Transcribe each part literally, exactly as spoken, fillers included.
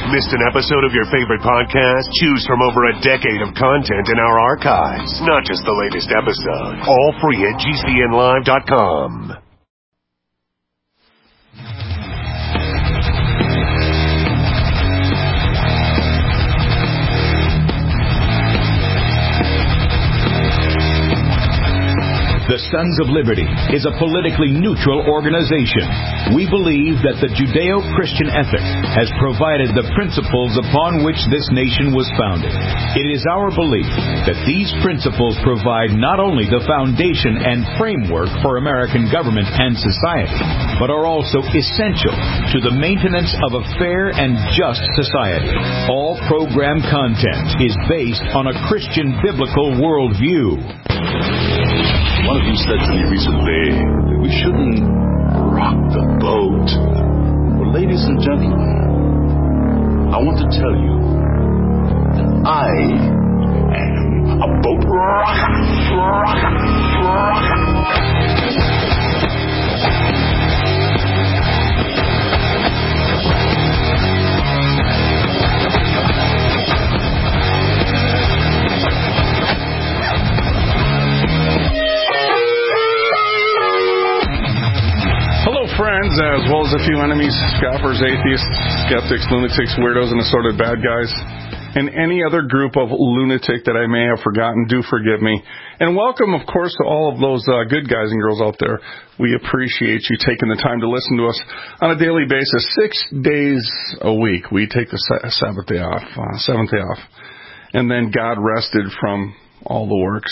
Missed an episode of your favorite podcast? Choose from over a decade of content in our archives, not just the latest episode. All free at G C N live dot com. The Sons of Liberty is a politically neutral organization. We believe that the Judeo-Christian ethic has provided the principles upon which this nation was founded. It is our belief that these principles provide not only the foundation and framework for American government and society, but are also essential to the maintenance of a fair and just society. All program content is based on a Christian biblical worldview. One of you said to me recently that we shouldn't rock the boat. Well, ladies and gentlemen, I want to tell you that I am a boat rocker, rocker, rocker. Friends, as well as a few enemies, scoffers, atheists, skeptics, lunatics, weirdos, and assorted bad guys, and any other group of lunatic that I may have forgotten, do forgive me. And welcome, of course, to all of those uh, good guys and girls out there. We appreciate you taking the time to listen to us on a daily basis, six days a week. We take the Sabbath day off, uh, seventh day off, and then God rested from all the works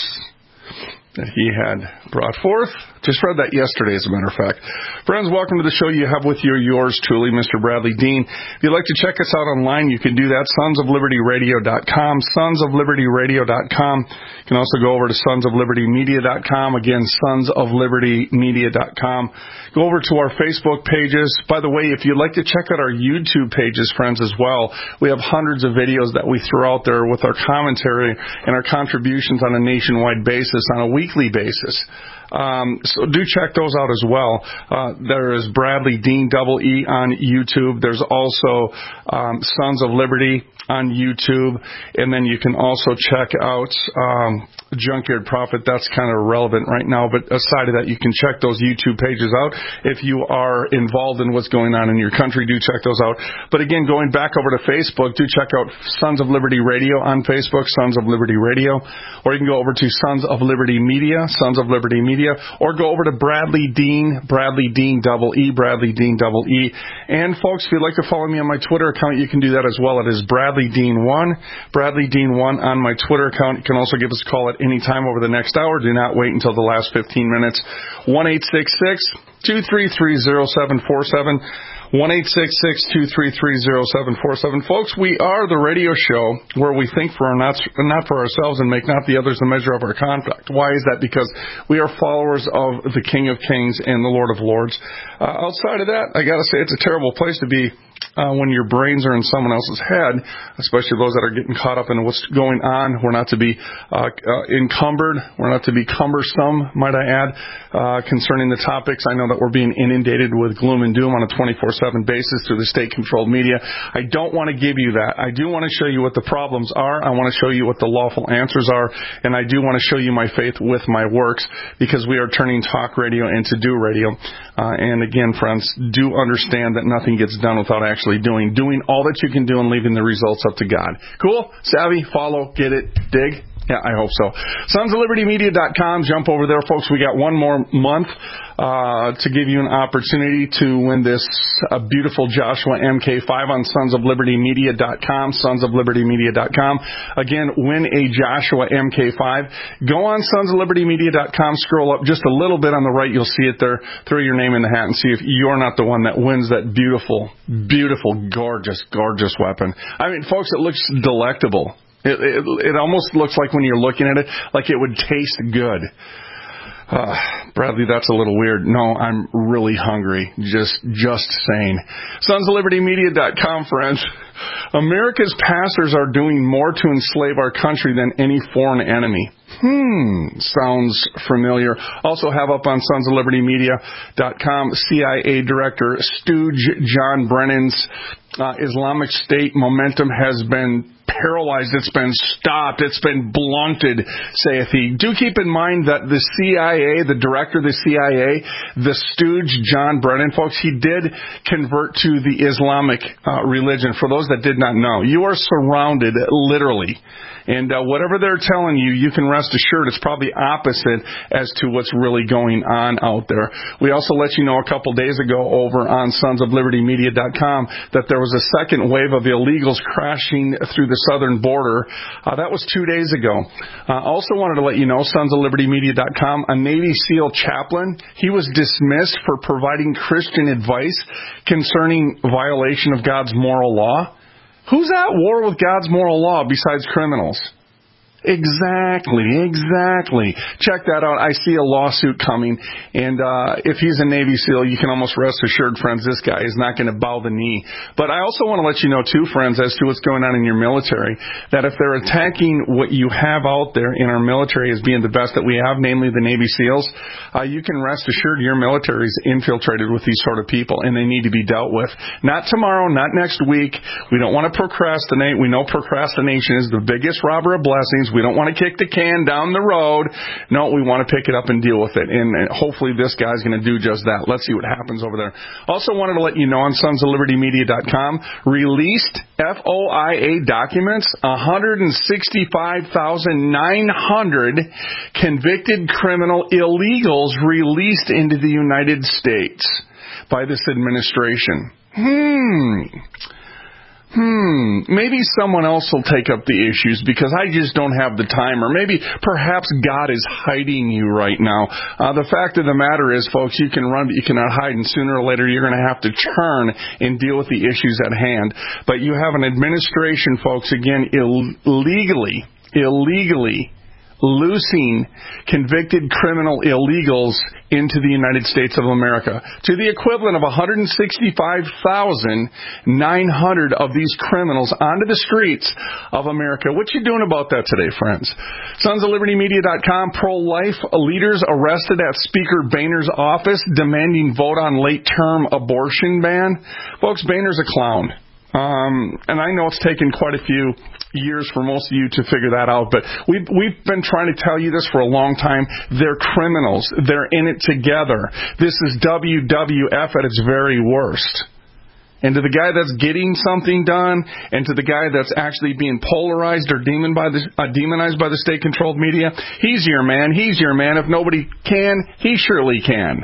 that he had brought forth. Just read that yesterday, as a matter of fact. Friends, welcome to the show. You have with you yours truly, Mister Bradley Dean. If you'd like to check us out online, you can do that, sons of liberty radio dot com, sons of liberty radio dot com. You can also go over to sons of liberty media dot com. Again, sons of liberty media dot com. Go over to our Facebook pages. By the way, if you'd like to check out our YouTube pages, friends, as well, we have hundreds of videos that we throw out there with our commentary and our contributions on a nationwide basis, on a weekly basis. Um, so do check those out as well. Uh, there is Bradley Dean, double E, on YouTube. There's also um, Sons of Liberty on YouTube. And then you can also check out um, Junkyard Prophet. That's kind of irrelevant right now. But aside of that, you can check those YouTube pages out. If you are involved in what's going on in your country, do check those out. But again, going back over to Facebook, do check out Sons of Liberty Radio on Facebook, Sons of Liberty Radio. Or you can go over to Sons of Liberty Media, Sons of Liberty Media. Or go over to Bradley Dean, Bradley Dean, double E, Bradley Dean, double E. And folks, if you'd like to follow me on my Twitter account, you can do that as well. It is Bradley Dean one, Bradley Dean one on my Twitter account. You can also give us a call at any time over the next hour. Do not wait until the last fifteen minutes. one eight six six, two three three, zero seven four seven. one eight six six, two three three, zero seven four seven. Folks, we are the radio show where we think for our not, not for ourselves and make not the others the measure of our conduct. Why is that? Because we are followers of the King of Kings and the Lord of Lords. Uh, outside of that, I got to say it's a terrible place to be uh, when your brains are in someone else's head, especially those that are getting caught up in what's going on. We're not to be uh, uh, encumbered. We're not to be cumbersome, might I add, uh, concerning the topics. I know that we're being inundated with gloom and doom on a twenty-four seven basis through the state-controlled media. I don't want to give you that. I do want to show you what the problems are. I want to show you what the lawful answers are. And I do want to show you my faith with my works, because we are turning talk radio into do radio. Uh, and again, friends, do understand that nothing gets done without actually doing. Doing all that you can do and leaving the results up to God. Cool? Savvy? Follow? Get it? Dig? Yeah, I hope so. sons of liberty media dot com. Jump over there, folks. We got one more month uh, to give you an opportunity to win this uh, beautiful Joshua M K five on sons of liberty media dot com, sons of liberty media dot com. Again, win a Joshua M K five. Go on sons of liberty media dot com, scroll up just a little bit on the right. You'll see it there. Throw your name in the hat and see if you're not the one that wins that beautiful, beautiful, gorgeous, gorgeous weapon. I mean, folks, it looks delectable. It, it, it almost looks like when you're looking at it, like it would taste good. Uh, Bradley, that's a little weird. No, I'm really hungry. Just, just saying. sons of liberty media dot com, friends. America's pastors are doing more to enslave our country than any foreign enemy. Hmm, sounds familiar. Also have up on sons of liberty media dot com C I A Director Stooge John Brennan's uh, Islamic State momentum has been paralyzed, it's been stopped, it's been blunted, saith he. Do keep in mind that the C I A, the director of the C I A, the stooge John Brennan, folks, he did convert to the Islamic uh, religion. For those that did not know, you are surrounded, literally. And uh, whatever they're telling you, you can rest assured it's probably opposite as to what's really going on out there. We also let you know a couple days ago over on sons of liberty media dot com that there was a second wave of illegals crashing through the southern border. Uh, that was two days ago. Uh, also wanted to let you know, sons of liberty media dot com, a Navy SEAL chaplain, he was dismissed for providing Christian advice concerning violation of God's moral law. Who's at war with God's moral law besides criminals? Exactly, exactly. Check that out. I see a lawsuit coming, and uh, if he's a Navy SEAL, you can almost rest assured, friends, this guy is not going to bow the knee. But I also want to let you know, too, friends, as to what's going on in your military, that if they're attacking what you have out there in our military as being the best that we have, namely the Navy SEALs, uh, you can rest assured your military is infiltrated with these sort of people, and they need to be dealt with. Not tomorrow, not next week. We don't want to procrastinate. We know procrastination is the biggest robber of blessings. We don't want to kick the can down the road. No, we want to pick it up and deal with it. And hopefully this guy's going to do just that. Let's see what happens over there. Also wanted to let you know on sons of liberty media dot com, released F O I A documents, one hundred sixty-five thousand nine hundred convicted criminal illegals released into the United States by this administration. Hmm... Hmm, maybe someone else will take up the issues because I just don't have the time, or maybe perhaps God is hiding you right now. Uh, the fact of the matter is, folks, you can run, but you cannot hide, and sooner or later you're going to have to turn and deal with the issues at hand. But you have an administration, folks, again, Ill- illegally, illegally loosing convicted criminal illegals into the United States of America to the equivalent of one hundred sixty-five thousand nine hundred of these criminals onto the streets of America. What you doing about that today, friends? sons of liberty media dot com, pro-life leaders arrested at Speaker Boehner's office demanding vote on late-term abortion ban. Folks, Boehner's a clown. Um, and I know it's taken quite a few years for most of you to figure that out, but we've, we've been trying to tell you this for a long time. They're criminals. They're in it together. This is W W F at its very worst. And to the guy that's getting something done, and to the guy that's actually being polarized or demon by the, uh, demonized by the state-controlled media, he's your man. He's your man. If nobody can, he surely can.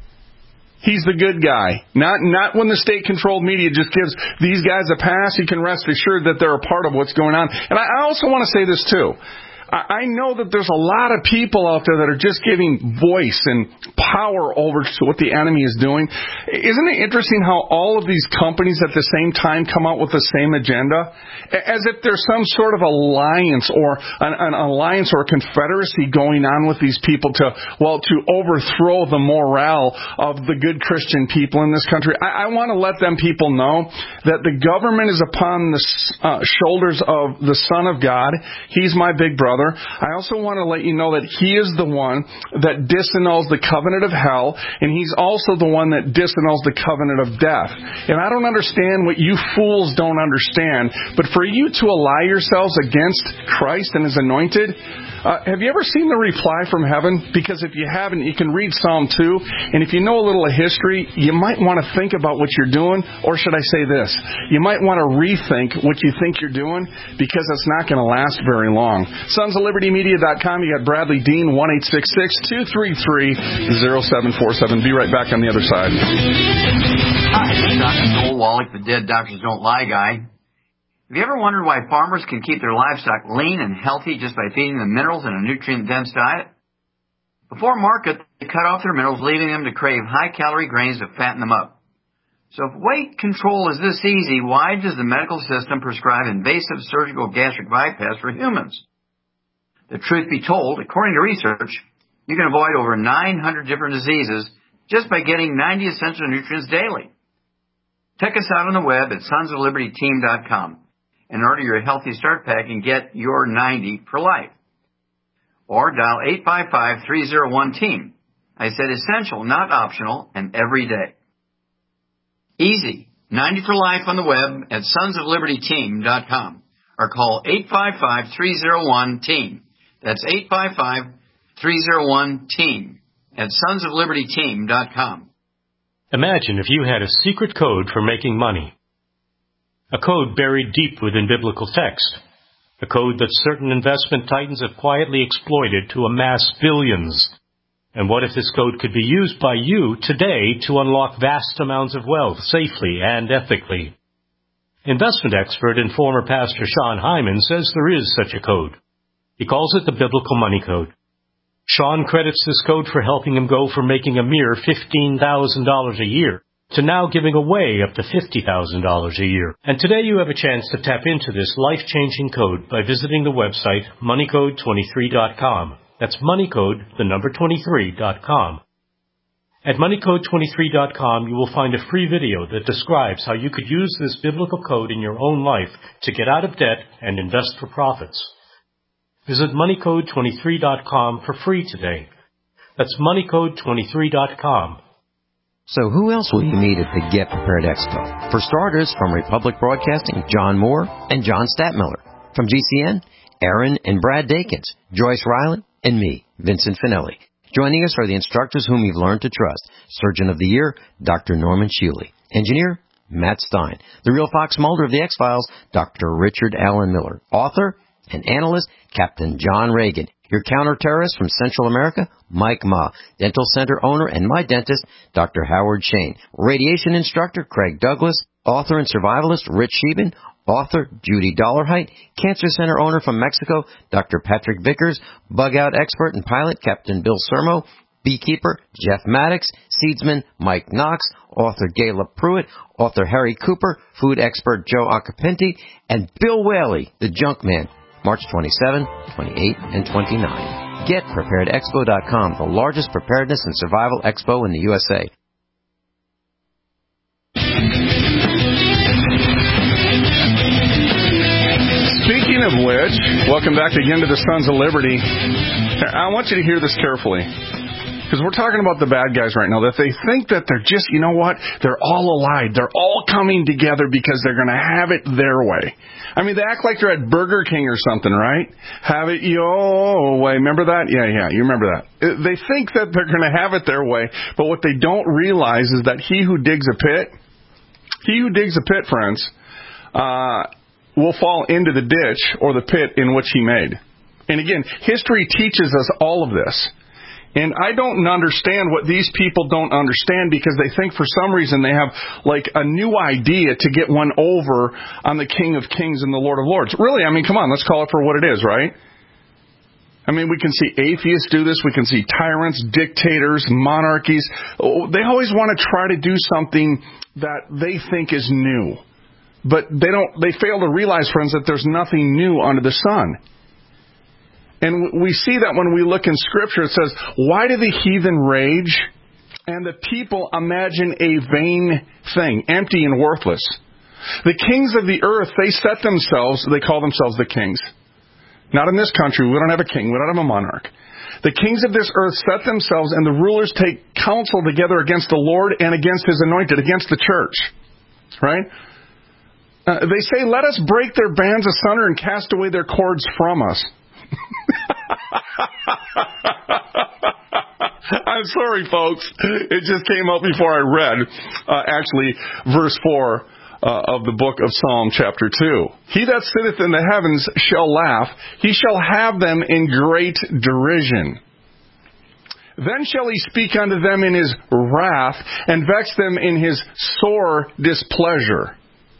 He's the good guy. Not not when the state-controlled media just gives these guys a pass. You can rest assured that they're a part of what's going on. And I also want to say this, too. I know that there's a lot of people out there that are just giving voice and power over to what the enemy is doing. Isn't it interesting how all of these companies at the same time come out with the same agenda? As if there's some sort of alliance or an, an alliance or a confederacy going on with these people to, well, to overthrow the morale of the good Christian people in this country. I, I want to let them people know that the government is upon the uh, shoulders of the Son of God. He's my big brother. I also want to let you know that he is the one that disannuls the covenant of hell, and he's also the one that disannuls the covenant of death. And I don't understand what you fools don't understand, but for you to ally yourselves against Christ and his anointed, uh, have you ever seen the reply from heaven? Because if you haven't, you can read Psalm two, and if you know a little of history, you might want to think about what you're doing, or should I say this? You might want to rethink what you think you're doing, because it's not going to last very long. sons of liberty media dot com, you got Bradley Dean, one eight six six, two three three, zero seven four seven. Be right back on the other side. Hi, this is Doctor Joel Wallach, the Dead Doctors Don't Lie guy. Have you ever wondered why farmers can keep their livestock lean and healthy just by feeding them minerals in a nutrient-dense diet? Before market, they cut off their minerals, leaving them to crave high-calorie grains to fatten them up. So if weight control is this easy, why does the medical system prescribe invasive surgical gastric bypass for humans? The truth be told, according to research, you can avoid over nine hundred different diseases just by getting ninety essential nutrients daily. Check us out on the web at sons of liberty team dot com and order your Healthy Start Pack and get your ninety for life. Or dial eight five five, three oh one, team. I said essential, not optional, and every day. Easy. ninety for life on the web at sons of liberty team dot com or call eight five five, three oh one, team. That's eight five five, three oh one, team at sons of liberty team dot com. Imagine if you had a secret code for making money. A code buried deep within biblical text. A code that certain investment titans have quietly exploited to amass billions. And what if this code could be used by you today to unlock vast amounts of wealth safely and ethically? Investment expert and former pastor Sean Hyman says there is such a code. He calls it the Biblical Money Code. Sean credits this code for helping him go from making a mere fifteen thousand dollars a year to now giving away up to fifty thousand dollars a year. And today you have a chance to tap into this life-changing code by visiting the website money code twenty-three dot com. That's moneycode, the number twenty-three dot com. At money code twenty-three dot com, you will find a free video that describes how you could use this biblical code in your own life to get out of debt and invest for profits. Visit money code twenty-three dot com for free today. That's money code twenty-three dot com. So who else will you meet at the Get Prepared Expo? For starters, from Republic Broadcasting, John Moore and John Statmiller. From G C N, Aaron and Brad Dakins, Joyce Ryland, and me, Vincent Finelli. Joining us are the instructors whom you've learned to trust. Surgeon of the Year, Doctor Norman Shealy. Engineer, Matt Stein. The real Fox Mulder of the X-Files, Doctor Richard Allen Miller. Author and analyst, Captain John Reagan. Your counter-terrorist from Central America, Mike Ma. Dental center owner and my dentist, Doctor Howard Shane. Radiation instructor, Craig Douglas. Author and survivalist, Rich Sheben. Author, Judy Dollarhite. Cancer Center owner from Mexico, Doctor Patrick Vickers. Bug-out expert and pilot, Captain Bill Sermo. Beekeeper, Jeff Maddox. Seedsman, Mike Knox. Author, Gayla Pruitt. Author, Harry Cooper. Food expert, Joe Acapinti. And Bill Whaley, the junk man. March twenty-seventh, twenty-eighth, and twenty-ninth. Get prepared expo dot com, the largest preparedness and survival expo in the U S A. Speaking of which, welcome back again to the Sons of Liberty. I want you to hear this carefully, because we're talking about the bad guys right now, that they think that they're just, you know what, they're all allied. They're all coming together because they're going to have it their way. I mean, they act like they're at Burger King or something, right? Have it your way. Remember that? Yeah, yeah, you remember that. They think that they're going to have it their way, but what they don't realize is that he who digs a pit, he who digs a pit, friends, uh, will fall into the ditch or the pit in which he made. And again, history teaches us all of this. And I don't understand what these people don't understand, because they think for some reason they have like a new idea to get one over on the King of Kings and the Lord of Lords. Really, I mean, come on, let's call it for what it is, right? I mean, we can see atheists do this. We can see tyrants, dictators, monarchies. They always want to try to do something that they think is new. But they don't. They fail to realize, friends, that there's nothing new under the sun. And we see that when we look in Scripture. It says, why do the heathen rage and the people imagine a vain thing, empty and worthless? The kings of the earth, they set themselves, they call themselves the kings. Not in this country. We don't have a king. We don't have a monarch. The kings of this earth set themselves, and the rulers take counsel together against the Lord and against His anointed, against the church. Right? Uh, they say, let us break their bands asunder and cast away their cords from us. I'm sorry, folks. It just came up before I read, uh, actually, verse four uh, of the book of Psalm chapter two. He that sitteth in the heavens shall laugh. He shall have them in great derision. Then shall he speak unto them in his wrath, and vex them in his sore displeasure.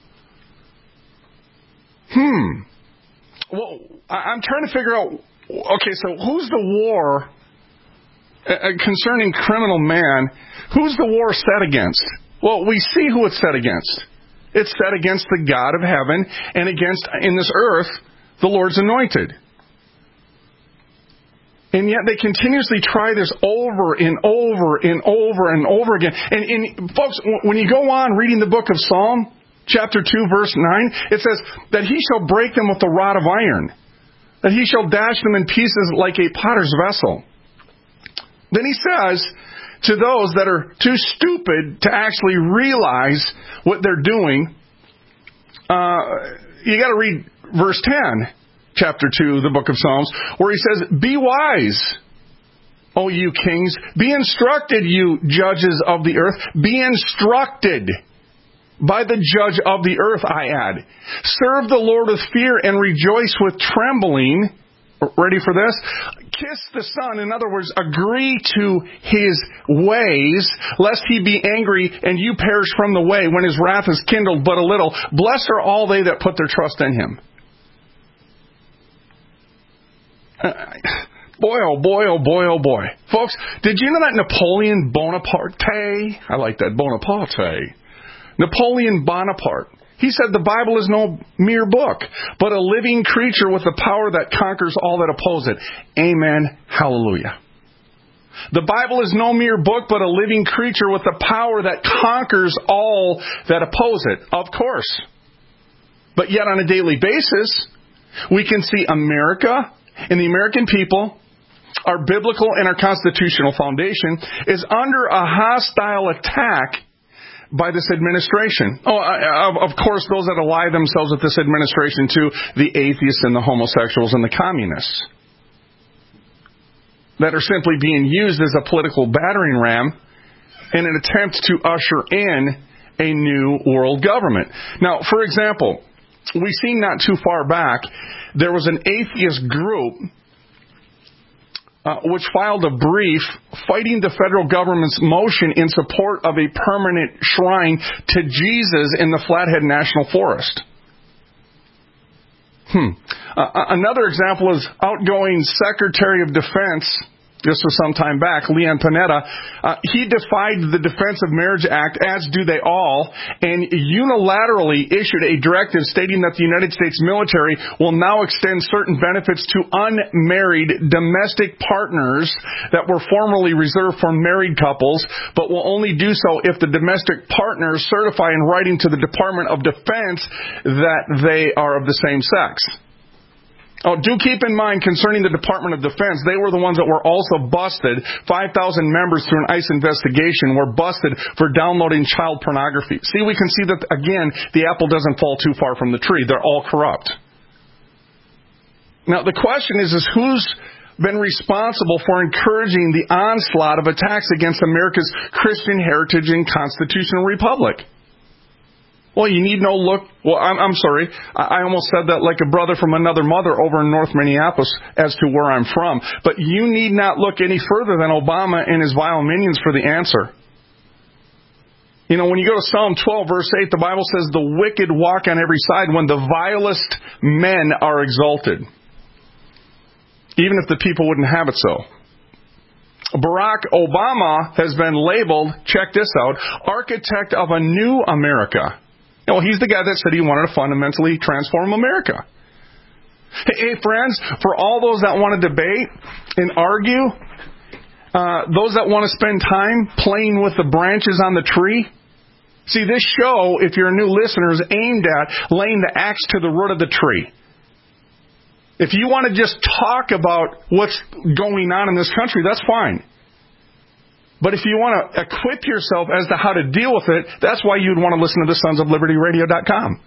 Hmm. Well, I'm trying to figure out, okay, so who's the war uh, concerning criminal man? Who's the war set against? Well, we see who it's set against. It's set against the God of heaven and against, in this earth, the Lord's anointed. And yet they continuously try this over and over and over and over again. And, and folks, when you go on reading the book of Psalm, chapter two, verse nine, it says that he shall break them with a rod of iron, that he shall dash them in pieces like a potter's vessel. Then he says to those that are too stupid to actually realize what they're doing, uh, you got to read verse ten, chapter two, the book of Psalms, where he says, "Be wise, O you kings. Be instructed, you judges of the earth. Be instructed by the judge of the earth," I add. "Serve the Lord with fear and rejoice with trembling." Ready for this? "Kiss the Son." In other words, agree to His ways, lest He be angry and you perish from the way when His wrath is kindled but a little. Blessed are all they that put their trust in Him. Uh, Boy, oh boy, oh boy, oh boy. Folks, did you know that Napoleon Bonaparte, I like that, Bonaparte, Napoleon Bonaparte, he said the Bible is no mere book, but a living creature with the power that conquers all that oppose it. Amen. Hallelujah. The Bible is no mere book, but a living creature with the power that conquers all that oppose it. Of course. But yet on a daily basis, we can see America and the American people, our biblical and our constitutional foundation, is under a hostile attack by this administration. Oh, of course, those that ally themselves with this administration too, the atheists and the homosexuals and the communists, that are simply being used as a political battering ram in an attempt to usher in a new world government. Now, for example, we see not too far back, there was an atheist group Uh, which filed a brief fighting the federal government's motion in support of a permanent shrine to Jesus in the Flathead National Forest. Hmm. Uh, another example is outgoing Secretary of Defense, this was some time back, Leon Panetta. Uh, he defied the Defense of Marriage Act, as do they all, and unilaterally issued a directive stating that the United States military will now extend certain benefits to unmarried domestic partners that were formerly reserved for married couples, but will only do so if the domestic partners certify in writing to the Department of Defense that they are of the same sex. Oh, do keep in mind, concerning the Department of Defense, they were the ones that were also busted. five thousand members through an ICE investigation were busted for downloading child pornography. See, we can see that, again, the apple doesn't fall too far from the tree. They're all corrupt. Now, the question is, is who's been responsible for encouraging the onslaught of attacks against America's Christian heritage and constitutional republic? Well, you need no look. Well, I'm, I'm sorry. I, I almost said that like a brother from another mother over in North Minneapolis as to where I'm from. But you need not look any further than Obama and his vile minions for the answer. You know, when you go to Psalm twelve, verse eight, the Bible says, "The wicked walk on every side when the vilest men are exalted." Even if the people wouldn't have it so. Barack Obama has been labeled, check this out, architect of a new America. Well, he's the guy that said he wanted to fundamentally transform America. Hey, hey friends, for all those that want to debate and argue, uh, those that want to spend time playing with the branches on the tree, see, this show, if you're a new listener, is aimed at laying the axe to the root of the tree. If you want to just talk about what's going on in this country, that's fine. But if you want to equip yourself as to how to deal with it, that's why you'd want to listen to the sons of liberty radio dot com.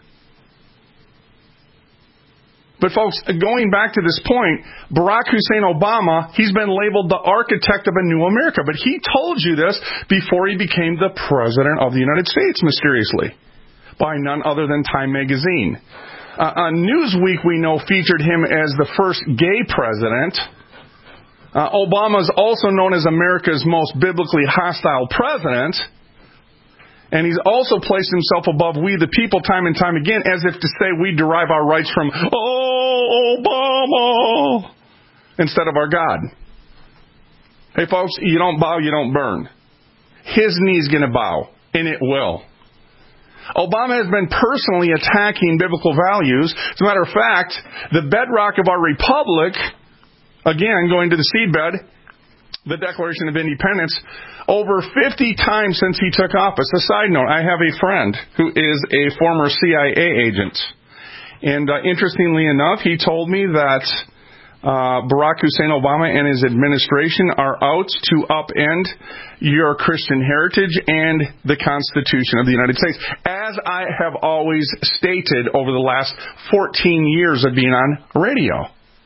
But folks, going back to this point, Barack Hussein Obama, he's been labeled the architect of a new America. But he told you this before he became the President of the United States, mysteriously, by none other than Time magazine. Uh, on Newsweek, we know, featured him as the first gay president. Uh, Obama is also known as America's most biblically hostile president. And he's also placed himself above we the people time and time again, as if to say we derive our rights from, oh, Obama, instead of our God. Hey, folks, you don't bow, you don't burn. His knee's going to bow, and it will. Obama has been personally attacking biblical values. As a matter of fact, the bedrock of our republic, again, going to the seedbed, the Declaration of Independence, over fifty times since he took office. A side note, I have a friend who is a former C I A agent. And uh, interestingly enough, he told me that uh, Barack Hussein Obama and his administration are out to upend your Christian heritage and the Constitution of the United States, as I have always stated over the last fourteen years of being on radio.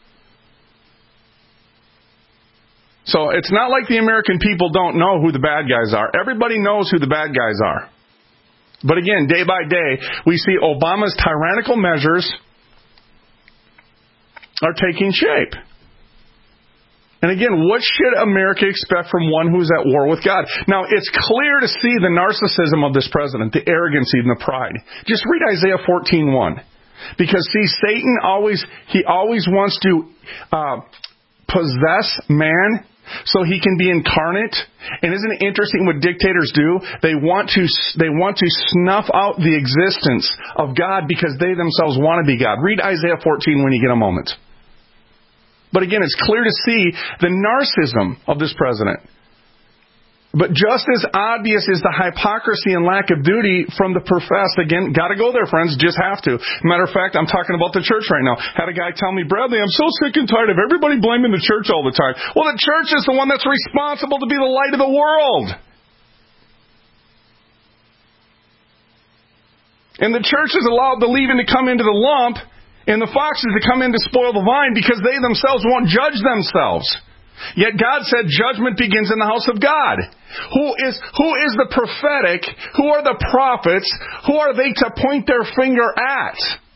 So it's not like the American people don't know who the bad guys are. Everybody knows who the bad guys are. But again, day by day, we see Obama's tyrannical measures are taking shape. And again, what should America expect from one who's at war with God? Now, it's clear to see the narcissism of this president, the arrogancy and the pride. Just read Isaiah fourteen one. Because, see, Satan always, he always wants to uh, possess man so he can be incarnate. And isn't it interesting what dictators do? They want to they want to snuff out the existence of God because they themselves want to be God. Read Isaiah fourteen when you get a moment. But again, it's clear to see the narcissism of this president. But just as obvious is the hypocrisy and lack of duty from the professed. Again, got to go there, friends. Just have to. Matter of fact, I'm talking about the church right now. Had a guy tell me, Bradley, I'm so sick and tired of everybody blaming the church all the time. Well, the church is the one that's responsible to be the light of the world. And the church is allowed the leaven to come into the lump and the foxes to come in to spoil the vine because they themselves won't judge themselves. Yet God said judgment begins in the house of God. Who is, who is the prophetic? Who are the prophets? Who are they to point their finger at?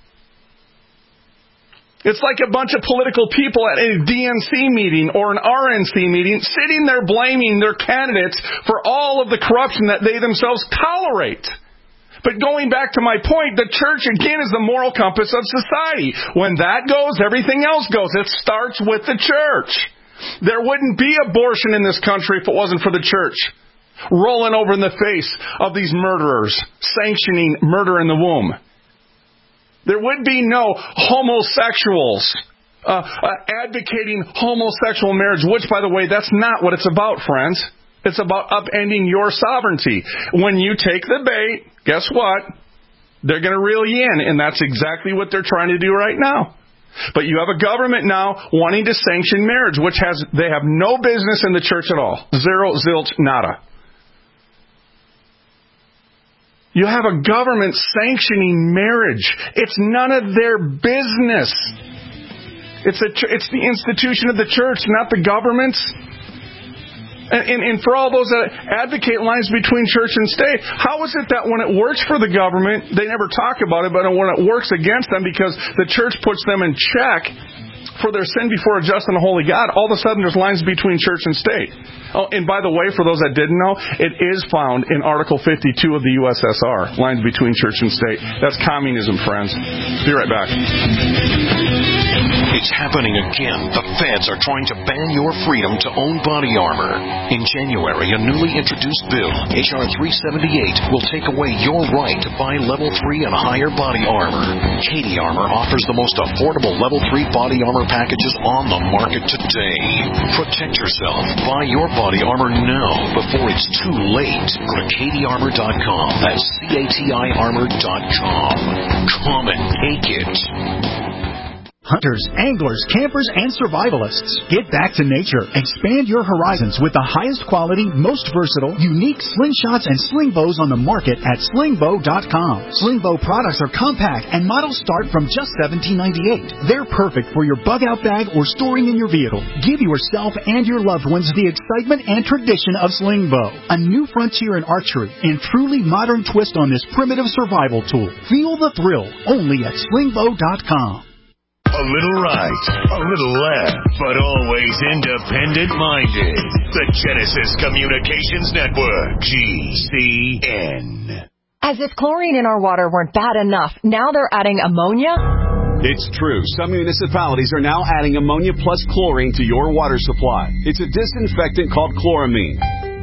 It's like a bunch of political people at a D N C meeting or an R N C meeting sitting there blaming their candidates for all of the corruption that they themselves tolerate. But going back to my point, the church, again, is the moral compass of society. When that goes, everything else goes. It starts with the church. There wouldn't be abortion in this country if it wasn't for the church rolling over in the face of these murderers, sanctioning murder in the womb. There would be no homosexuals uh, uh, advocating homosexual marriage, which, by the way, that's not what it's about, friends. It's about upending your sovereignty. When you take the bait, guess what? They're going to reel you in, and that's exactly what they're trying to do right now. But you have a government now wanting to sanction marriage, which has they have no business in the church at all. Zero, zilch, nada. You have a government sanctioning marriage. It's none of their business. It's a, it's the institution of the church, not the government's. And, and, and for all those that advocate lines between church and state, how is it that when it works for the government, they never talk about it, but when it works against them because the church puts them in check for their sin before a just and a holy God, all of a sudden there's lines between church and state. Oh, and by the way, for those that didn't know, it is found in Article fifty-two of the U S S R, lines between church and state. That's communism, friends. Be right back. It's happening again. The feds are trying to ban your freedom to own body armor. In January, a newly introduced bill, H R three seventy-eight, will take away your right to buy level three and higher body armor. Katie Armor offers the most affordable level three body armor packages on the market today. Protect yourself. Buy your body armor now before it's too late. Go to katie armor dot com. That's C A T I armor dot com. Come and take it. Hunters, anglers, campers, and survivalists. Get back to nature. Expand your horizons with the highest quality, most versatile, unique slingshots and sling bows on the market at sling bow dot com. Sling bow products are compact and models start from just seventeen ninety-eight. They're perfect for your bug-out bag or storing in your vehicle. Give yourself and your loved ones the excitement and tradition of sling bow. A new frontier in archery and truly modern twist on this primitive survival tool. Feel the thrill only at sling bow dot com. A little right, a little left, but always independent-minded. The Genesis Communications Network, G C N. As if chlorine in our water weren't bad enough, now they're adding ammonia? It's true. Some municipalities are now adding ammonia plus chlorine to your water supply. It's a disinfectant called chloramine.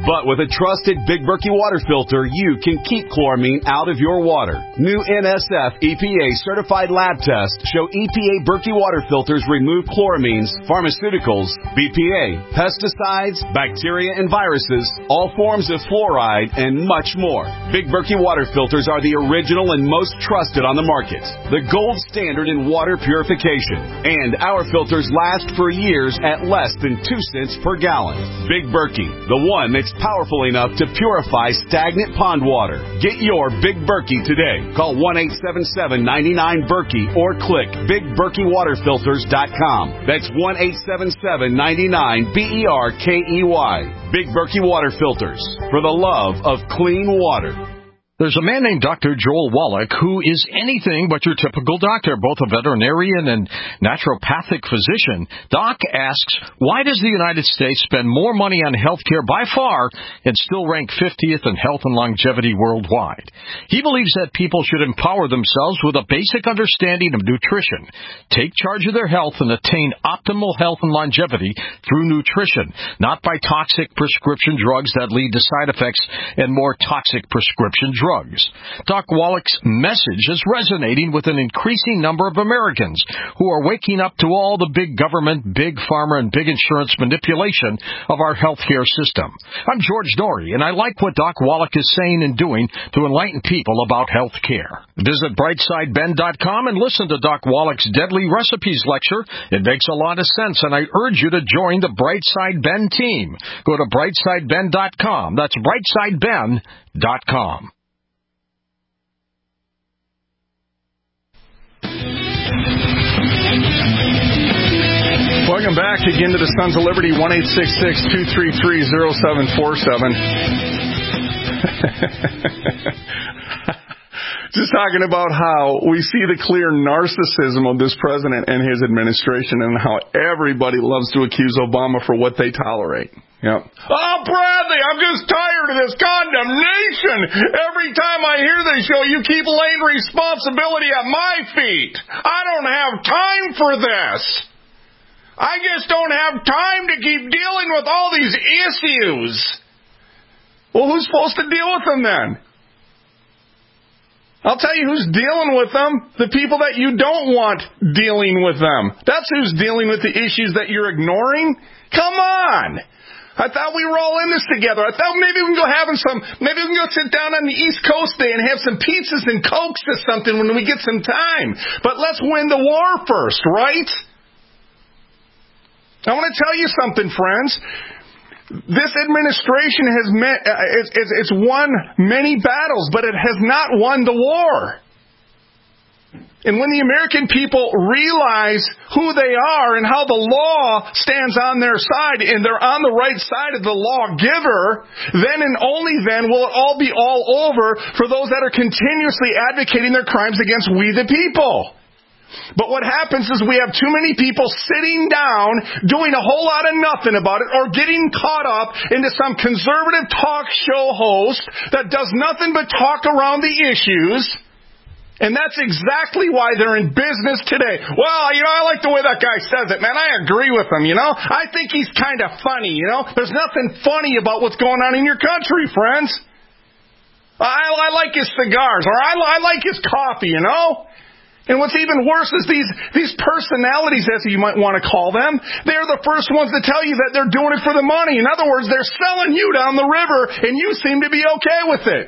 But with a trusted Big Berkey water filter, you can keep chloramine out of your water. New N S F E P A certified lab tests show E P A Berkey water filters remove chloramines, pharmaceuticals, B P A, pesticides, bacteria and viruses, all forms of fluoride, and much more. Big Berkey water filters are the original and most trusted on the market. The gold standard in water purification. And our filters last for years at less than two cents per gallon. Big Berkey, the one that's powerful enough to purify stagnant pond water. Get your Big Berkey today. Call one eight seven seven, nine nine, Berkey or click big berkey water filters dot com. That's one eight seven seven, nine nine, B E R K E Y. Big Berkey Water Filters, for the love of clean water. There's a man named Doctor Joel Wallach who is anything but your typical doctor, both a veterinarian and naturopathic physician. Doc asks, why does the United States spend more money on health care by far and still rank fiftieth in health and longevity worldwide? He believes that people should empower themselves with a basic understanding of nutrition, take charge of their health, and attain optimal health and longevity through nutrition, not by toxic prescription drugs that lead to side effects and more toxic prescription drugs. Drugs. Doc Wallach's message is resonating with an increasing number of Americans who are waking up to all the big government, big pharma, and big insurance manipulation of our healthcare system. I'm George Norrie, and I like what Doc Wallach is saying and doing to enlighten people about health care. Visit brightside ben dot com and listen to Doc Wallach's Deadly Recipes lecture. It makes a lot of sense, and I urge you to join the Brightside Ben team. Go to brightside ben dot com. That's brightside ben dot com. Welcome back again to the Sons of Liberty, one eight six six, two three three, zero seven four seven. Just talking about how we see the clear narcissism of this president and his administration and how everybody loves to accuse Obama for what they tolerate. Yep. Oh, Bradley, I'm just tired of this condemnation. Every time I hear this show, you keep laying responsibility at my feet. I don't have time for this. I just don't have time to keep dealing with all these issues. Well, who's supposed to deal with them then? I'll tell you who's dealing with them. The people that you don't want dealing with them. That's who's dealing with the issues that you're ignoring. Come on. I thought we were all in this together. I thought maybe we can go having some, maybe we can go sit down on the East Coast day and have some pizzas and Cokes or something when we get some time. But let's win the war first, right? I want to tell you something, friends. This administration has met, it's, it's, it's won many battles, but it has not won the war. And when the American people realize who they are and how the law stands on their side, and they're on the right side of the lawgiver, then and only then will it all be all over for those that are continuously advocating their crimes against we the people. But what happens is we have too many people sitting down doing a whole lot of nothing about it, or getting caught up into some conservative talk show host that does nothing but talk around the issues. And that's exactly why they're in business today. Well, you know, I like the way that guy says it, man. I agree with him, you know. I think he's kind of funny, you know. There's nothing funny about what's going on in your country, friends. I, I like his cigars, or I, I like his coffee, you know. And what's even worse is these, these personalities, as you might want to call them, they're the first ones to tell you that they're doing it for the money. In other words, they're selling you down the river, and you seem to be okay with it.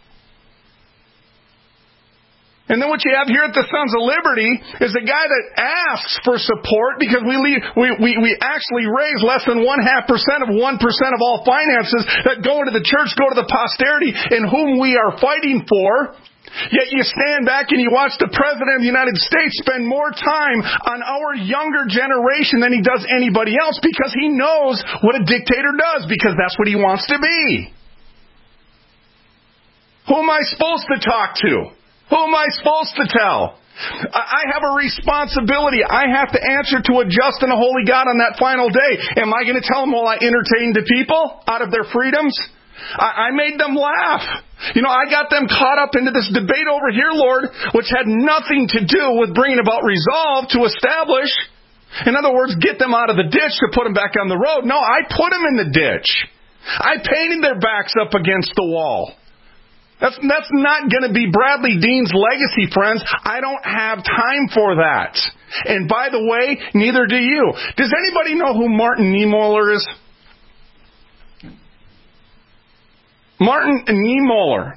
And then what you have here at the Sons of Liberty is a guy that asks for support because we leave, we, we, we actually raise less than one half percent of one percent of all finances that go into the church, go to the posterity in whom we are fighting for. Yet you stand back and you watch the President of the United States spend more time on our younger generation than he does anybody else because he knows what a dictator does, because that's what he wants to be. Who am I supposed to talk to? Who am I supposed to tell? I have a responsibility. I have to answer to a just and a holy God on that final day. Am I going to tell them while I entertain the people out of their freedoms? I made them laugh. You know, I got them caught up into this debate over here, Lord, which had nothing to do with bringing about resolve to establish. In other words, get them out of the ditch to put them back on the road. No, I put them in the ditch. I painted their backs up against the wall. That's, that's not going to be Bradley Dean's legacy, friends. I don't have time for that. And by the way, neither do you. Does anybody know who Martin Niemöller is? Martin Niemöller.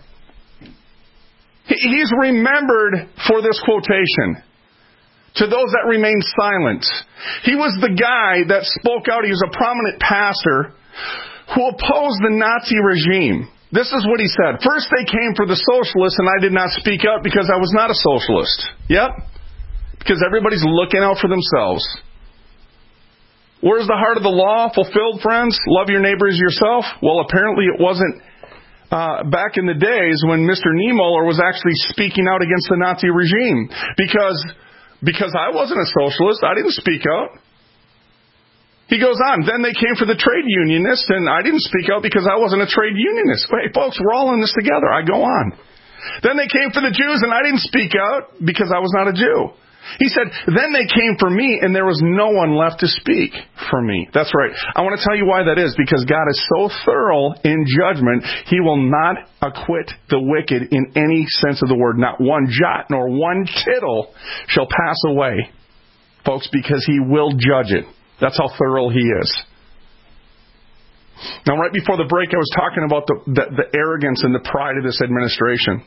He's remembered for this quotation. To those that remain silent. He was the guy that spoke out. He was a prominent pastor who opposed the Nazi regime. This is what he said. First they came for the socialists and I did not speak out because I was not a socialist. Yep. Because everybody's looking out for themselves. Where's the heart of the law fulfilled, friends? Love your neighbor as yourself? Well, apparently it wasn't uh, back in the days when Mister Niemöller was actually speaking out against the Nazi regime. Because, because I wasn't a socialist, I didn't speak out. He goes on, then they came for the trade unionists, and I didn't speak out because I wasn't a trade unionist. Hey, folks, we're all in this together. I go on. Then they came for the Jews, and I didn't speak out because I was not a Jew. He said, then they came for me, and there was no one left to speak for me. That's right. I want to tell you why that is, because God is so thorough in judgment, He will not acquit the wicked in any sense of the word. Not one jot nor one tittle shall pass away, folks, because He will judge it. That's how thorough He is. Now, right before the break, I was talking about the, the, the arrogance and the pride of this administration.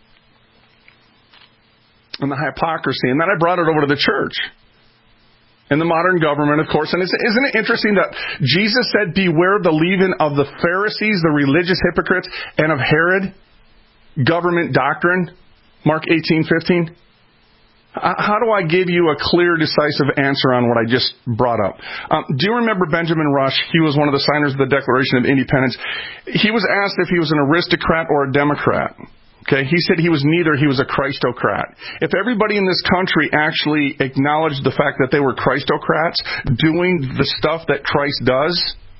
And the hypocrisy. And then I brought it over to the church. And the modern government, of course. And isn't it interesting that Jesus said, beware the leaven of the Pharisees, the religious hypocrites, and of Herod, government doctrine? Mark eighteen fifteen. How do I give you a clear, decisive answer on what I just brought up? Um, do you remember Benjamin Rush? He was one of the signers of the Declaration of Independence. He was asked if he was an aristocrat or a Democrat. Okay, he said he was neither. He was a Christocrat. If everybody in this country actually acknowledged the fact that they were Christocrats, doing the stuff that Christ does,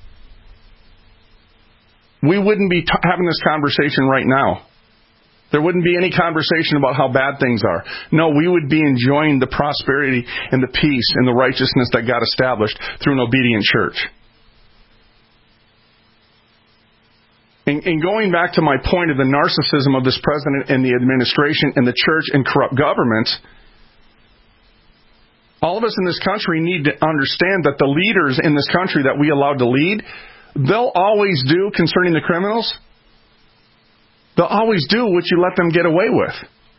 we wouldn't be t- having this conversation right now. There wouldn't be any conversation about how bad things are. No, we would be enjoying the prosperity and the peace and the righteousness that God established through an obedient church. And, and going back to my point of the narcissism of this president and the administration and the church and corrupt government, all of us in this country need to understand that the leaders in this country that we allowed to lead, they'll always do concerning the criminals, they'll always do what you let them get away with.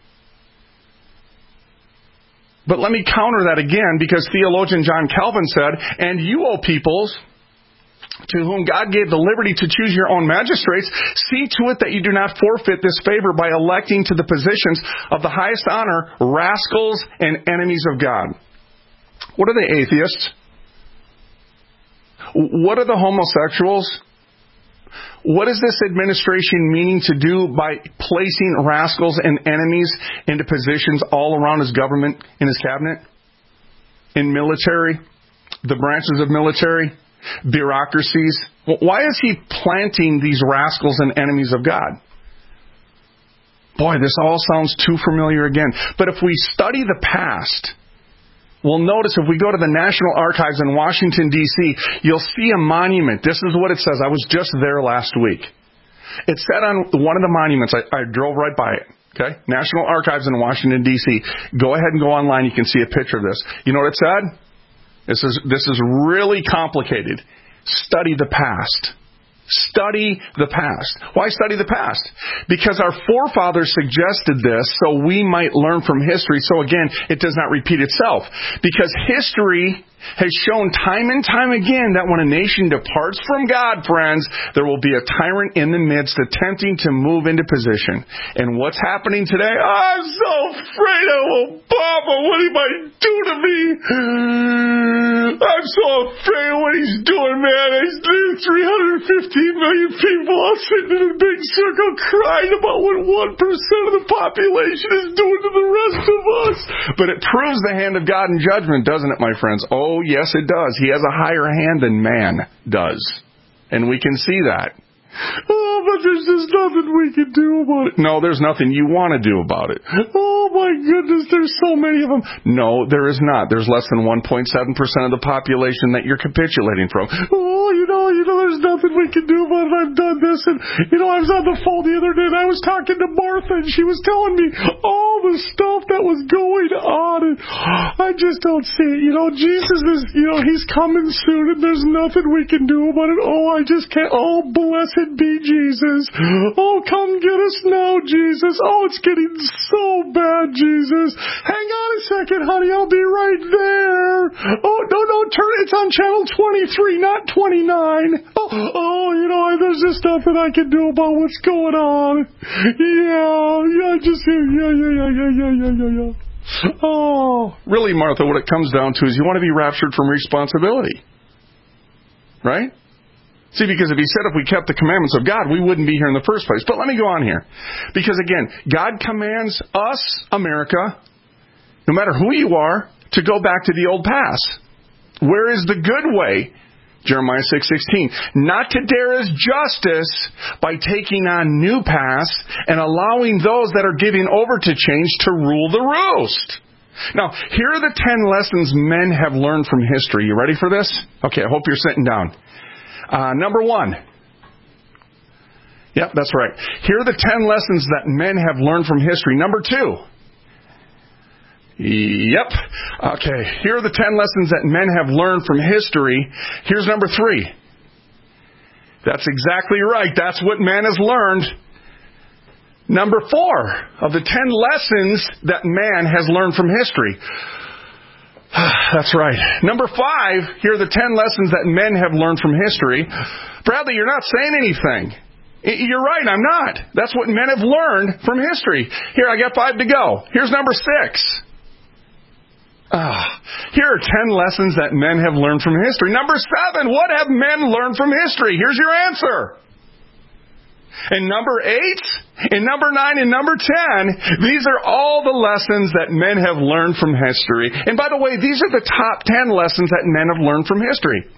But let me counter that again, because theologian John Calvin said, and you, O peoples, to whom God gave the liberty to choose your own magistrates, see to it that you do not forfeit this favor by electing to the positions of the highest honor rascals and enemies of God. What are the atheists? What are the homosexuals? What is this administration meaning to do by placing rascals and enemies into positions all around his government, in his cabinet, in military, the branches of military, bureaucracies? Why is he planting these rascals and enemies of God? Boy, this all sounds too familiar again. But if we study the past, we'll notice if we go to the National Archives in Washington, D C, you'll see a monument. This is what it says. I was just there last week. It said on one of the monuments, I, I drove right by it. Okay? National Archives in Washington, D C. Go ahead and go online. You can see a picture of this. You know what it said? This is, this is really complicated. Study the past. Study the past. Why study the past? Because our forefathers suggested this so we might learn from history, so again, it does not repeat itself. Because history has shown time and time again that when a nation departs from God, friends, there will be a tyrant in the midst attempting to move into position. And what's happening today? I'm so afraid of Obama. What he might do to me. I'm so afraid of what he's doing, man. He's three hundred fifteen million people all sitting in a big circle crying about what one percent of the population is doing to the rest of us. But it proves the hand of God in judgment, doesn't it, my friends? Oh, yes, it does. He has a higher hand than man does. And we can see that. Oh, but there's just nothing we can do about it. No, there's nothing you want to do about it. Oh, my goodness, there's so many of them. No, there is not. There's less than one point seven percent of the population that you're capitulating from. Oh, you know, oh, you know, there's nothing we can do about it. I've done this. And, you know, I was on the phone the other day, and I was talking to Martha, and she was telling me all the stuff that was going on. And I just don't see it. You know, Jesus is, you know, he's coming soon, and there's nothing we can do about it. Oh, I just can't. Oh, blessed be Jesus. Oh, come get us now, Jesus. Oh, it's getting so bad, Jesus. Hang on a second, honey. I'll be right there. Oh, no, no, turn. It's on channel twenty-three, not twenty-nine. Oh, oh, you know, there's just nothing I can do about what's going on. Yeah, yeah, just, yeah, yeah, yeah, yeah, yeah, yeah, yeah, yeah. Oh. Really, Martha, what it comes down to is you want to be raptured from responsibility. Right? See, because if he said if we kept the commandments of God, we wouldn't be here in the first place. But let me go on here. Because again, God commands us, America, no matter who you are, to go back to the old paths. Where is the good way? Jeremiah six sixteen. Not to dare his justice by taking on new paths and allowing those that are giving over to change to rule the roost. Now, here are the ten lessons men have learned from history. You ready for this? Okay, I hope you're sitting down. Uh, number one. Yep, that's right. Here are the ten lessons that men have learned from history. Number two. Yep. Okay. Here are the ten lessons that men have learned from history. Here's number three. That's exactly right. That's what man has learned. Number four of the ten lessons that man has learned from history. That's right. Number five, here are the ten lessons that men have learned from history. Bradley, you're not saying anything. You're right, I'm not. That's what men have learned from history. Here, I got five to go. Here's number six. Ah, here are ten lessons that men have learned from history. Number seven, what have men learned from history? Here's your answer. And number eight, and number nine, and number ten, these are all the lessons that men have learned from history. And by the way, these are the top ten lessons that men have learned from history.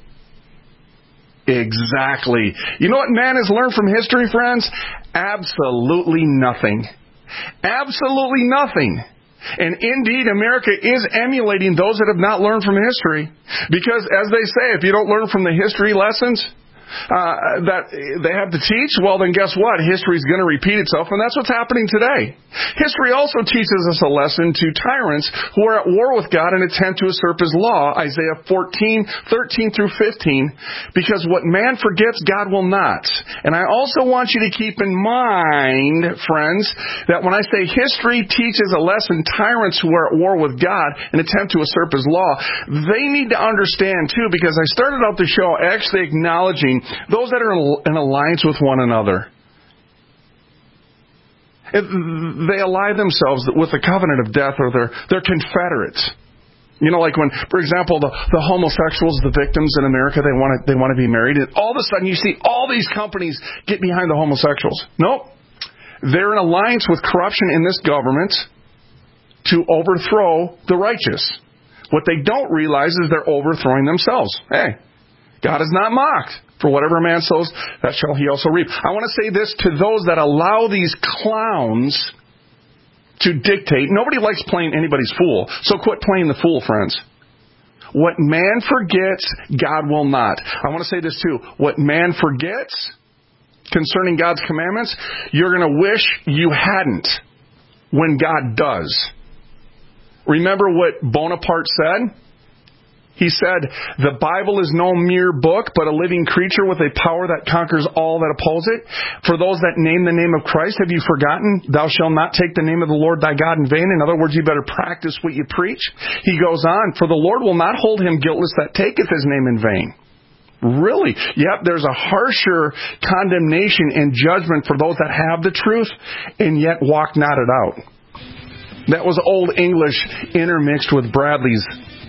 Exactly. You know what man has learned from history, friends? Absolutely nothing. Absolutely nothing. And indeed, America is emulating those that have not learned from history. Because, as they say, if you don't learn from the history lessons uh, that they have to teach, well, then guess what? History is going to repeat itself, and that's what's happening today. History also teaches us a lesson to tyrants who are at war with God and attempt to usurp His law, Isaiah fourteen, thirteen through fifteen, because what man forgets, God will not. And I also want you to keep in mind, friends, that when I say history teaches a lesson, tyrants who are at war with God and attempt to usurp His law, they need to understand, too, because I started out the show actually acknowledging those that are in alliance with one another. They ally themselves with the covenant of death, or they're, they're confederates. You know, like when, for example, the, the homosexuals, the victims in America, they want to they want to be married, and all of a sudden you see all these companies get behind the homosexuals. Nope. They're in alliance with corruption in this government to overthrow the righteous. What they don't realize is they're overthrowing themselves. Hey, God is not mocked. For whatever a man sows, that shall he also reap. I want to say this to those that allow these clowns to dictate. Nobody likes playing anybody's fool, so quit playing the fool, friends. What man forgets, God will not. I want to say this too. What man forgets concerning God's commandments, you're going to wish you hadn't when God does. Remember what Bonaparte said? He said, the Bible is no mere book, but a living creature with a power that conquers all that oppose it. For those that name the name of Christ, have you forgotten? Thou shalt not take the name of the Lord thy God in vain. In other words, you better practice what you preach. He goes on, for the Lord will not hold him guiltless that taketh his name in vain. Really? Yep, there's a harsher condemnation and judgment for those that have the truth and yet walk not it out. That was Old English intermixed with Bradley's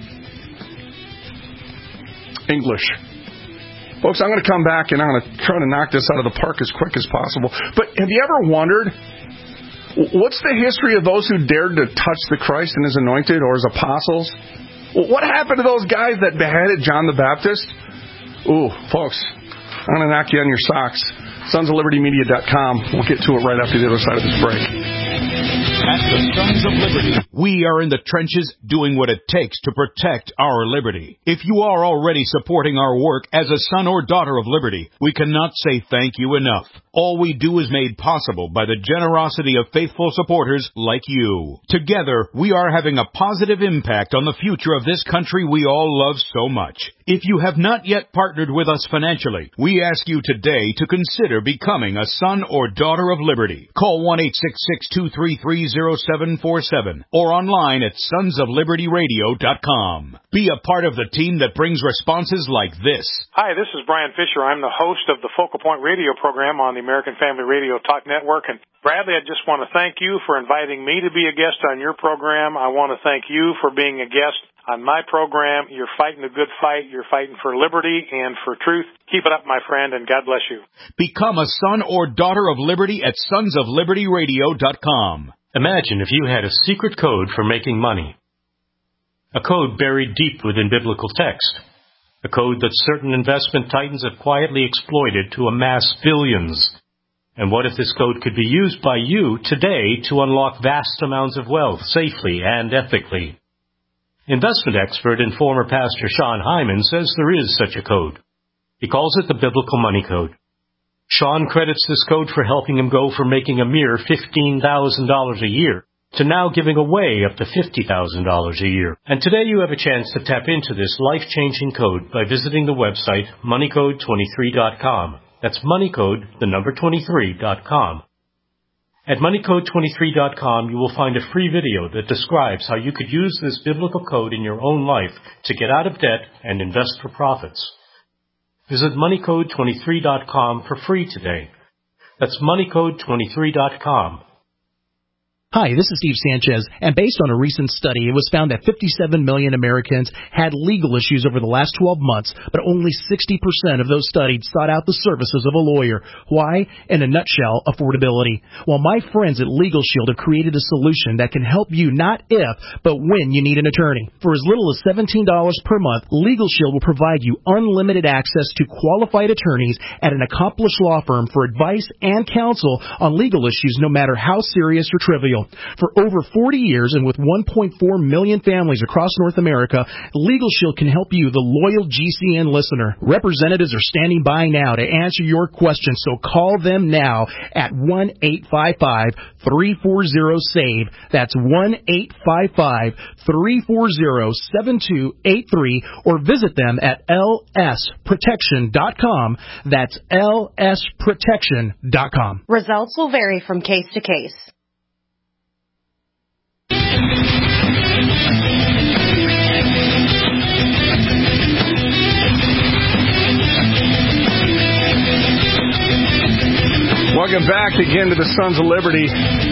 English. Folks, I'm going to come back and I'm going to try to knock this out of the park as quick as possible. But have you ever wondered, what's the history of those who dared to touch the Christ and His anointed or His apostles? What happened to those guys that beheaded John the Baptist? Ooh, folks, I'm going to knock you on your socks. sons of liberty media dot com. We'll get to it right after the other side of this break. At the Sons of Liberty, we are in the trenches doing what it takes to protect our liberty. If you are already supporting our work as a son or daughter of liberty, we cannot say thank you enough. All we do is made possible by the generosity of faithful supporters like you. Together, we are having a positive impact on the future of this country we all love so much. If you have not yet partnered with us financially, we ask you today to consider becoming a son or daughter of liberty. Call one eight six six, two three three, zero seven four seven or online at sons of liberty radio dot com. Be a part of the team that brings responses like this. Hi, this is Brian Fisher. I'm the host of the Focal Point radio program on the American Family Radio Talk Network. And Bradley, I just want to thank you for inviting me to be a guest on your program. I want to thank you for being a guest on my program. You're fighting a good fight. You're fighting for liberty and for truth. Keep it up, my friend, and God bless you. Become a son or daughter of liberty at sons of liberty radio dot com. Imagine if you had a secret code for making money. A code buried deep within biblical text. A code that certain investment titans have quietly exploited to amass billions. And what if this code could be used by you today to unlock vast amounts of wealth safely and ethically? Investment expert and former pastor Sean Hyman says there is such a code. He calls it the Biblical Money Code. Sean credits this code for helping him go from making a mere fifteen thousand dollars a year to now giving away up to fifty thousand dollars a year. And today you have a chance to tap into this life-changing code by visiting the website money code twenty-three dot com. That's moneycode, the number twenty-three dot com. At money code twenty-three dot com, you will find a free video that describes how you could use this biblical code in your own life to get out of debt and invest for profits. Visit money code twenty-three dot com for free today. That's money code twenty-three dot com. Hi, this is Steve Sanchez, and based on a recent study, it was found that fifty-seven million Americans had legal issues over the last twelve months, but only sixty percent of those studied sought out the services of a lawyer. Why? In a nutshell, affordability. Well, my friends at Legal Shield have created a solution that can help you not if, but when you need an attorney. For as little as seventeen dollars per month, Legal Shield will provide you unlimited access to qualified attorneys at an accomplished law firm for advice and counsel on legal issues, no matter how serious or trivial. For over forty years and with one point four million families across North America, Legal Shield can help you, the loyal G C N listener. Representatives are standing by now to answer your questions, so call them now at one eight five five, three four zero, S A V E. That's one eight five five, three four zero, seven two eight three, or visit them at L S protection dot com. That's L S protection dot com. Results will vary from case to case. Welcome back again to the Sons of Liberty.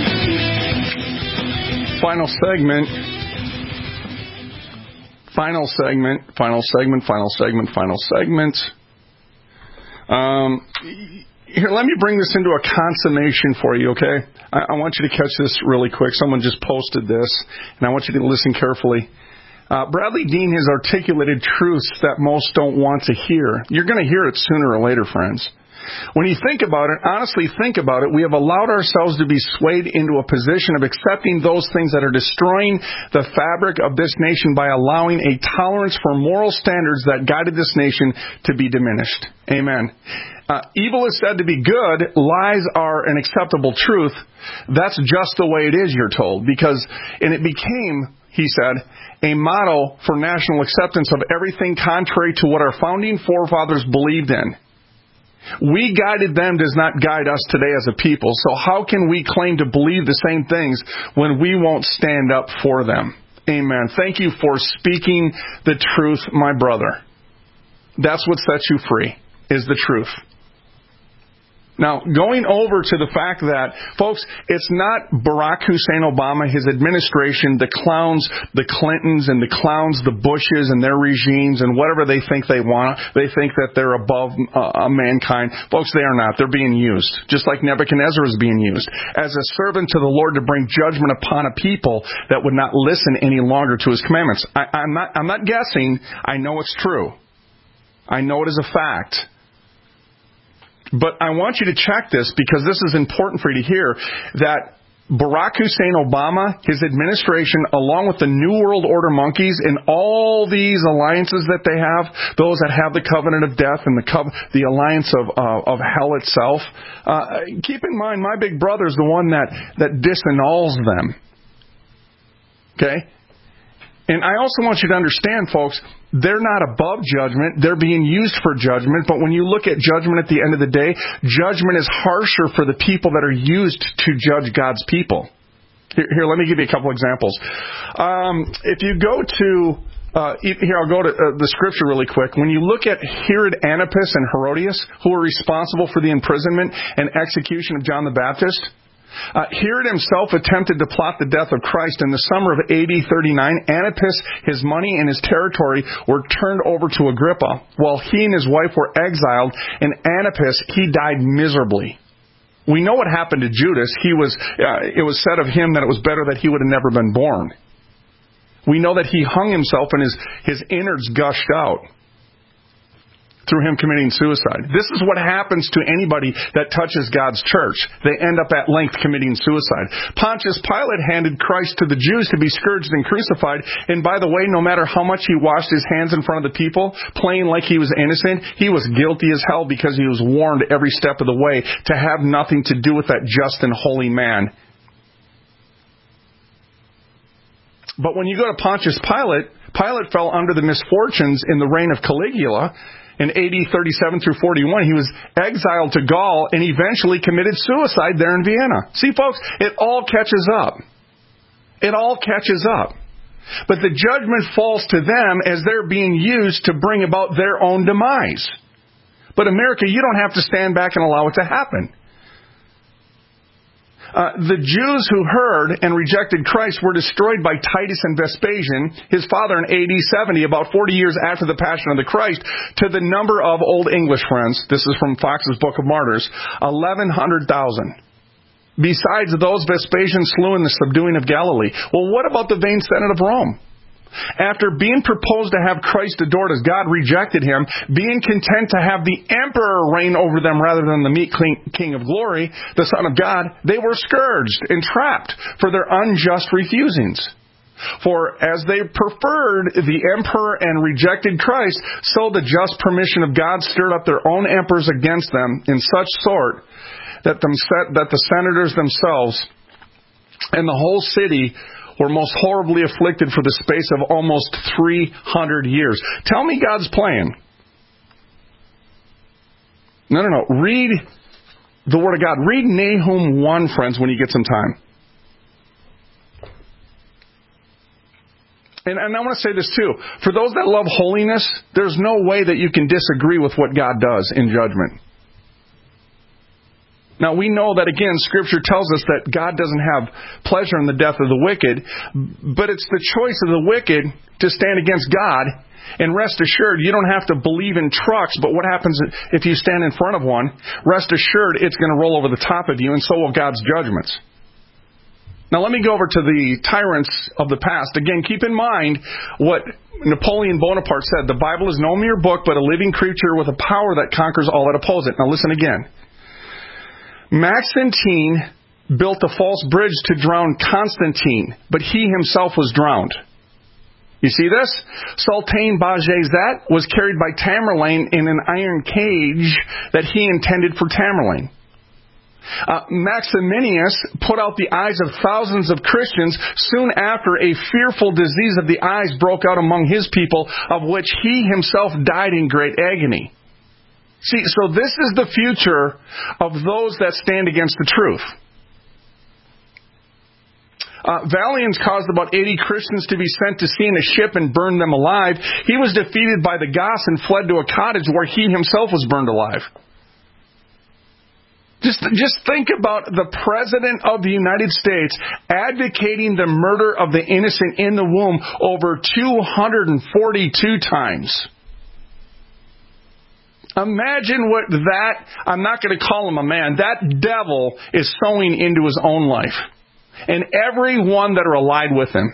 Final segment. Final segment. Final segment. Final segment. Final segment. Um, here, let me bring this into a consummation for you, okay? I, I want you to catch this really quick. Someone just posted this, and I want you to listen carefully. Uh, Bradley Dean has articulated truths that most don't want to hear. You're going to hear it sooner or later, friends. When you think about it, honestly think about it, we have allowed ourselves to be swayed into a position of accepting those things that are destroying the fabric of this nation by allowing a tolerance for moral standards that guided this nation to be diminished. Amen. Uh, evil is said to be good. Lies are an acceptable truth. That's just the way it is, you're told. Because, and it became, he said, a model for national acceptance of everything contrary to what our founding forefathers believed in. We guided them does not guide us today as a people. So how can we claim to believe the same things when we won't stand up for them? Amen. Thank you for speaking the truth, my brother. That's what sets you free, is the truth. Now, going over to the fact that, folks, it's not Barack Hussein Obama, his administration, the clowns, the Clintons, and the clowns, the Bushes, and their regimes, and whatever they think they want. They think that they're above uh, mankind. Folks, they are not. They're being used, just like Nebuchadnezzar is being used, as a servant to the Lord to bring judgment upon a people that would not listen any longer to his commandments. I, I'm not, I'm not guessing. I know it's true. I know it is a fact. But I want you to check this because this is important for you to hear, that Barack Hussein Obama, his administration, along with the New World Order monkeys and all these alliances that they have, those that have the covenant of death and the co- the alliance of uh, of hell itself, uh, keep in mind, my big brother is the one that, that disannuls them. Okay? And I also want you to understand, folks, they're not above judgment. They're being used for judgment. But when you look at judgment at the end of the day, judgment is harsher for the people that are used to judge God's people. Here, here let me give you a couple examples. Um, if you go to, uh, here, I'll go to uh, the scripture really quick. When you look at Herod Antipas and Herodias, who were responsible for the imprisonment and execution of John the Baptist, Uh, Herod himself attempted to plot the death of Christ in the summer of A D thirty-nine. Antipas, his money and his territory were turned over to Agrippa, while he and his wife were exiled, and Antipas, he died miserably. We know what happened to Judas. He was, uh, it was said of him that it was better that he would have never been born. We know that he hung himself and his, his innards gushed out through him committing suicide. This is what happens to anybody that touches God's church. They end up at length committing suicide. Pontius Pilate handed Christ to the Jews to be scourged and crucified. And by the way, no matter how much he washed his hands in front of the people, playing like he was innocent, he was guilty as hell because he was warned every step of the way to have nothing to do with that just and holy man. But when you go to Pontius Pilate, Pilate fell under the misfortunes in the reign of Caligula. In A D thirty-seven through forty-one, he was exiled to Gaul and eventually committed suicide there in Vienna. See, folks, it all catches up. It all catches up. But the judgment falls to them as they're being used to bring about their own demise. But America, you don't have to stand back and allow it to happen. Uh, the Jews who heard and rejected Christ were destroyed by Titus and Vespasian, his father, in A D seventy, about forty years after the Passion of the Christ, to the number of Old English friends. This is from Fox's Book of Martyrs, eleven hundred thousand. Besides those, Vespasian slew in the subduing of Galilee. Well, what about the vain Senate of Rome? After being proposed to have Christ adored as God rejected him, being content to have the emperor reign over them rather than the meek king of glory, the Son of God, they were scourged and trapped for their unjust refusings. For as they preferred the emperor and rejected Christ, so the just permission of God stirred up their own emperors against them in such sort that, them, that the senators themselves and the whole city were most horribly afflicted for the space of almost three hundred years. Tell me God's plan. No, no, no. Read the Word of God. Read Nahum one, friends, when you get some time. And, and I want to say this too. For those that love holiness, there's no way that you can disagree with what God does in judgment. Now, we know that, again, Scripture tells us that God doesn't have pleasure in the death of the wicked, but it's the choice of the wicked to stand against God. And rest assured, you don't have to believe in trucks, but what happens if you stand in front of one? Rest assured, it's going to roll over the top of you, and so will God's judgments. Now, let me go over to the tyrants of the past. Again, keep in mind what Napoleon Bonaparte said. The Bible is no mere book, but a living creature with a power that conquers all that oppose it. Now, listen again. Maxentine built a false bridge to drown Constantine, but he himself was drowned. You see this? Sultan Bajazet was carried by Tamerlane in an iron cage that he intended for Tamerlane. Uh, Maximinius put out the eyes of thousands of Christians soon after a fearful disease of the eyes broke out among his people, of which he himself died in great agony. See, so this is the future of those that stand against the truth. Uh, Valens caused about eighty Christians to be sent to sea in a ship and burned them alive. He was defeated by the Goths and fled to a cottage where he himself was burned alive. Just, just think about the President of the United States advocating the murder of the innocent in the womb over two hundred forty-two times. Imagine what that, I'm not going to call him a man, that devil is sowing into his own life. And everyone that are allied with him.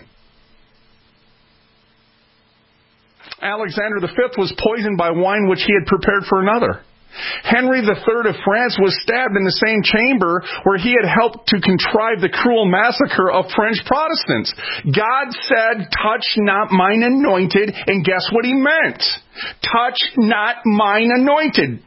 Alexander the Fifth was poisoned by wine which he had prepared for another. Henry the Third of France was stabbed in the same chamber where he had helped to contrive the cruel massacre of French Protestants. God said, touch not mine anointed, and guess what he meant? Touch not mine anointed.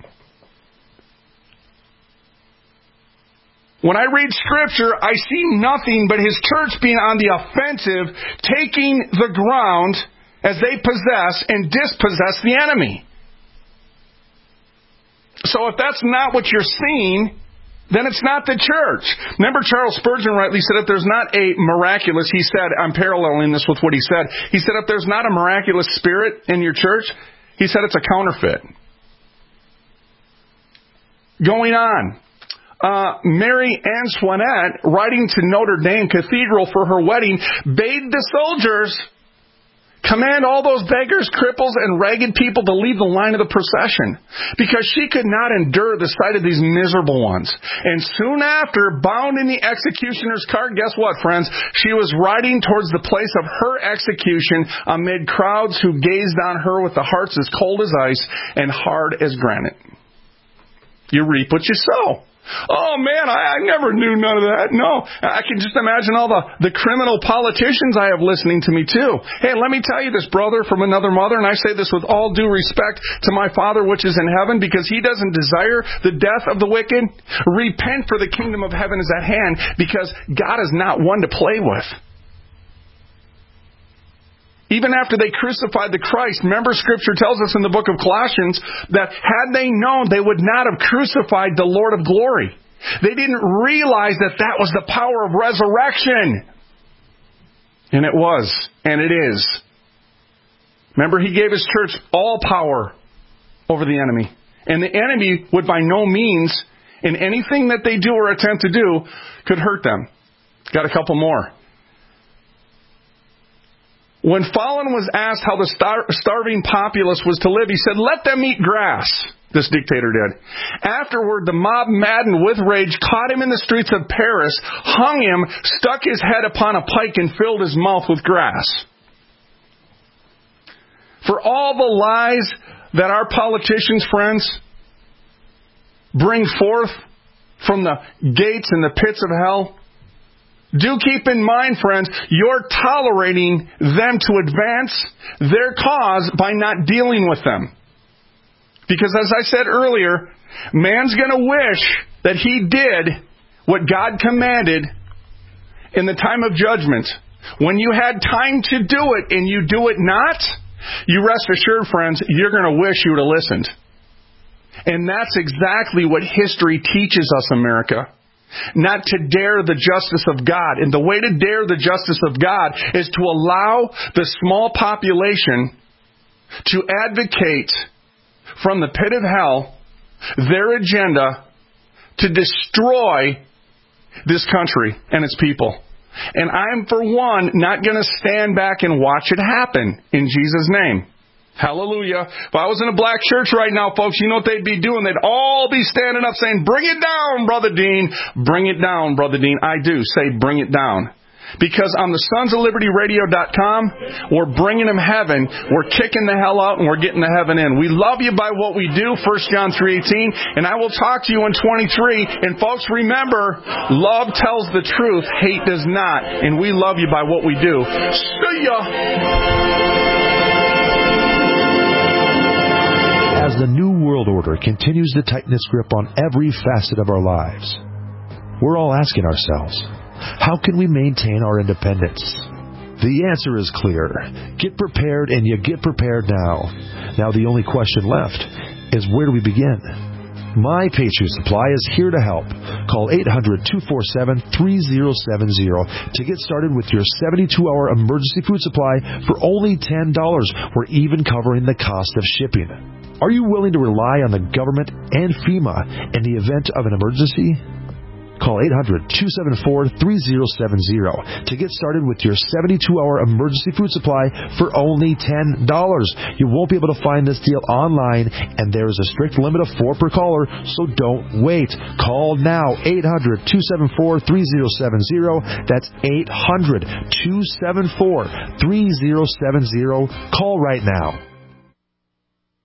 When I read Scripture, I see nothing but his church being on the offensive, taking the ground as they possess and dispossess the enemy. So if that's not what you're seeing, then it's not the church. Remember, Charles Spurgeon rightly said, if there's not a miraculous, he said, I'm paralleling this with what he said, he said, if there's not a miraculous spirit in your church, he said it's a counterfeit. Going on. Uh, Mary Antoinette, writing to Notre Dame Cathedral for her wedding, bade the soldiers command all those beggars, cripples, and ragged people to leave the line of the procession, because she could not endure the sight of these miserable ones. And soon after, bound in the executioner's cart, guess what, friends? She was riding towards the place of her execution amid crowds who gazed on her with the hearts as cold as ice and hard as granite. You reap what you sow. Oh, man, I, I never knew none of that. No, I can just imagine all the, the criminal politicians I have listening to me, too. Hey, let me tell you this, brother from another mother, and I say this with all due respect to my Father which is in heaven, because he doesn't desire the death of the wicked. Repent, for the kingdom of heaven is at hand, because God is not one to play with. Even after they crucified the Christ, remember Scripture tells us in the book of Colossians that had they known, they would not have crucified the Lord of glory. They didn't realize that that was the power of resurrection. And it was, and it is. Remember, he gave his church all power over the enemy. And the enemy would by no means, in anything that they do or attempt to do, could hurt them. Got a couple more. When Fallon was asked how the star- starving populace was to live, he said, let them eat grass, this dictator did. Afterward, the mob, maddened with rage, caught him in the streets of Paris, hung him, stuck his head upon a pike, and filled his mouth with grass. For all the lies that our politicians, friends, bring forth from the gates and the pits of hell, do keep in mind, friends, you're tolerating them to advance their cause by not dealing with them. Because as I said earlier, man's going to wish that he did what God commanded in the time of judgment. When you had time to do it and you do it not, you rest assured, friends, you're going to wish you would have listened. And that's exactly what history teaches us, America. Not to dare the justice of God. And the way to dare the justice of God is to allow the small population to advocate from the pit of hell their agenda to destroy this country and its people. And I'm, for one, not going to stand back and watch it happen in Jesus' name. Hallelujah. If I was in a black church right now, folks, you know what they'd be doing? They'd all be standing up saying, bring it down, Brother Dean. Bring it down, Brother Dean. I do say bring it down. Because on the sons of liberty radio dot com, we're bringing them heaven. We're kicking the hell out and we're getting the heaven in. We love you by what we do, First John three eighteen. And I will talk to you in twenty-three. And folks, remember, love tells the truth. Hate does not. And we love you by what we do. See ya. As the New World Order continues to tighten its grip on every facet of our lives, we're all asking ourselves, how can we maintain our independence? The answer is clear. Get prepared, and you get prepared now. Now the only question left is, where do we begin? My Patriot Supply is here to help. Call eight hundred, two four seven, three zero seven zero to get started with your seventy-two hour emergency food supply for only ten dollars. We're even covering the cost of shipping. Are you willing to rely on the government and FEMA in the event of an emergency? Call eight hundred, two seven four, three zero seven zero to get started with your seventy-two hour emergency food supply for only ten dollars. You won't be able to find this deal online, and there is a strict limit of four per caller, so don't wait. Call now, eight hundred, two seven four, three zero seven zero. That's eight hundred, two seven four, three zero seven zero. Call right now.